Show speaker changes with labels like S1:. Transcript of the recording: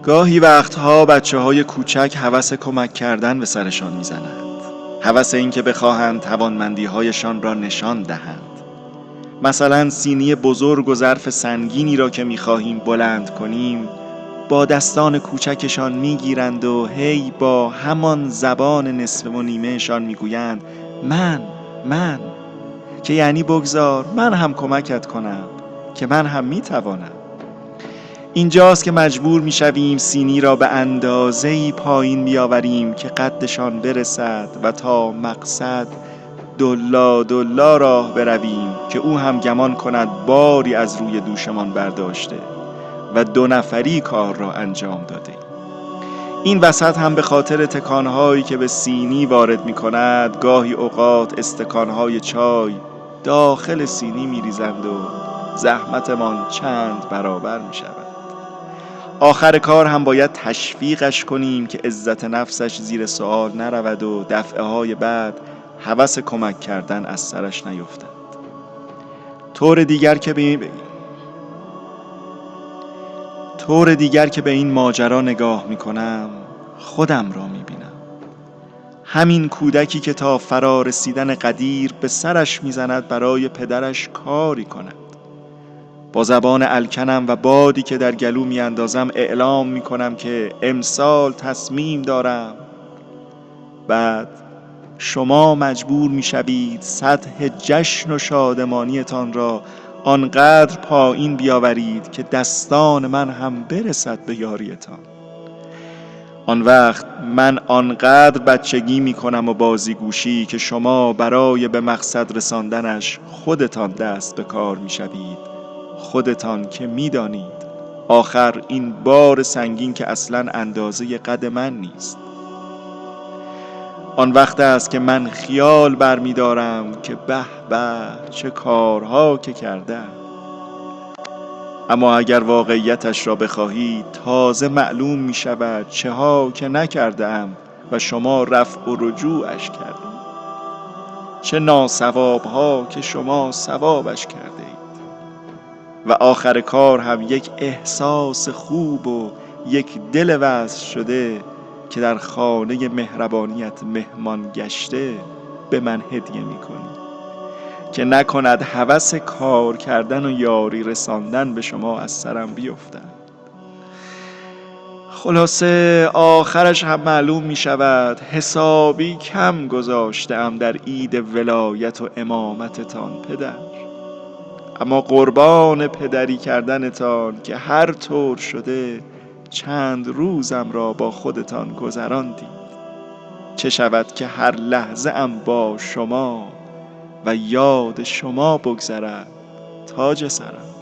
S1: گاهی وقتها بچه‌های کوچک هوس کمک کردن به سرشان میزنند. هوس این که بخواهند توانمندی‌هایشان را نشان دهند. مثلا سینی بزرگ و ظرف سنگینی را که می‌خواهیم بلند کنیم، با دستان کوچکشان میگیرند و هی با همان زبان نصف و نیمهشان میگویند من، که یعنی بگذار من هم کمکت کنم، که من هم میتوانم. اینجاست که مجبور میشویم سینی را به اندازه‌ای پایین بیاوریم که قدشان برسد و تا مقصد دلا دلا راه برویم که او هم گمان کند باری از روی دوشمان برداشته و 2 نفری کار را انجام داده. این وسط هم به خاطر تکانهایی که به سینی وارد می کند، گاهی اوقات استکانهای چای داخل سینی می ریزند و زحمتمان چند برابر می شود. آخر کار هم باید تشویقش کنیم که عزت نفسش زیر سوال نرود و دفعه های بعد هوس کمک کردن از سرش نیفتد. طور دیگر که به این ماجرا نگاه می کنم، خودم را می بینم. همین کودکی که تا فرا رسیدن قدیر به سرش می زند برای پدرش کاری کند. با زبان الکنم و بادی که در گلو می اندازم اعلام می کنم که امسال تصمیم دارم. بعد شما مجبور می شوید سطح جشن و شادمانیتان را آنقدر پایین بیاورید که دستان من هم برسد به یاریتان. آن وقت من آنقدر بچگی می کنم و بازیگوشی که شما برای به مقصد رساندنش خودتان دست به کار می شوید. خودتان که می دانید آخر این بار سنگین که اصلاً اندازه قد من نیست. آن وقت است که من خیال برمی دارم که به به چه کارها که کردم. اما اگر واقعیتش را بخواهید تازه معلوم می شود چه ها که نکردم و شما رفع و رجوعش کردید، چه ناصواب ها که شما صوابش کرده اید. و آخر کار هم یک احساس خوب و یک دل وصل شده که در خانه مهربانیت مهمان گشته به من هدیه می کنی که نکند هوس کار کردن و یاری رساندن به شما از سرم بیفتد. خلاصه آخرش هم معلوم می شود حسابی کم گذاشتم در عید ولایت و امامتتان پدر. اما قربان پدری کردنتان که هر طور شده چند روزم را با خودتان گذراندید. چه شود که هر لحظه ام با شما و یاد شما بگذرد تاج سرم.